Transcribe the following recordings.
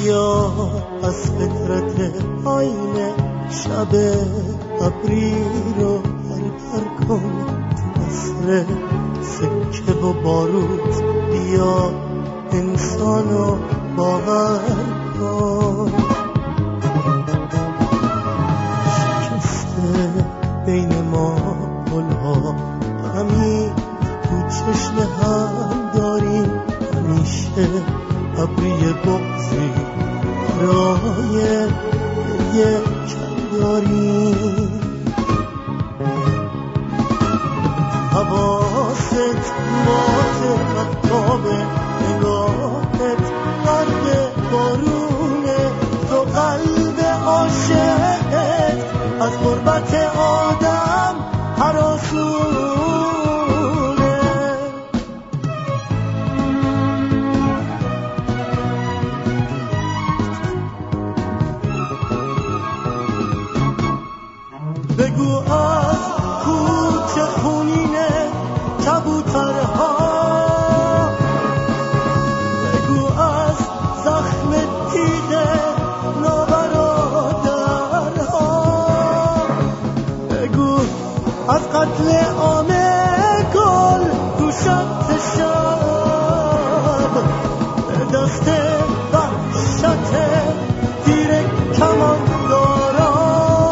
بیا از فطرت آینه شب ابری رو پر کن تو عصر سکه و باروت. بیا انسانو باور کن. شکسته بین ما گلها همین تو چشم هم داریم. همیشه ابری بغضی برای یه کم داریم. حواست مات مفتاب نگاهت غرق بارونه. تو قلب عاشقت از غربت آدم هراسونه. بگو از کوچه خونینه کبوترها، بگو از زخم تیغ نابرادرها، بگو از قتل عام گل تو شب شب به دست وحشت تیر کمان داران.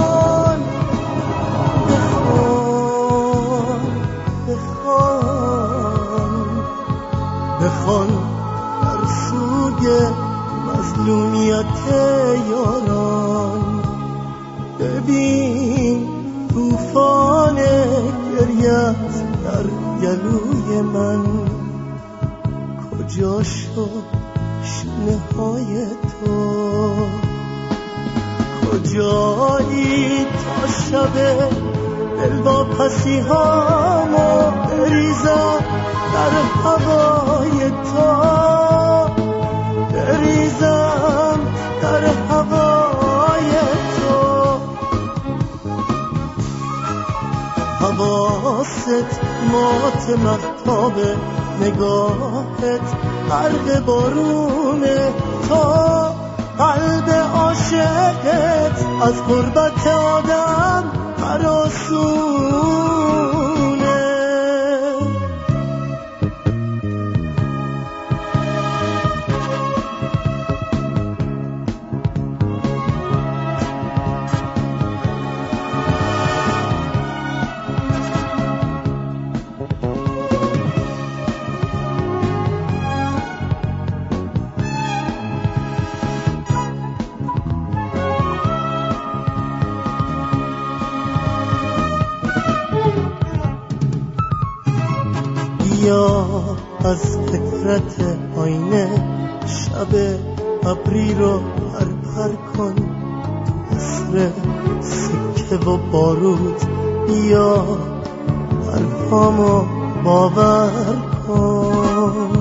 بخوان در سوی مظلومیت یاران. ببین طوفان گریت در گلوی من. کجا شد شونه های تو؟ کجایی تا شب دلواپسی هامو بریزم در هوای تو، بریزم در هوای تو. حواست مات مهتاب نگاهت غرق بارونه. تا قلب عاشقت از غربت آدم هراسونه. بیا از فطرت آینه شب ابری رو پر کن تو عصر سکه و بارود. بیا حرفامو باور کن.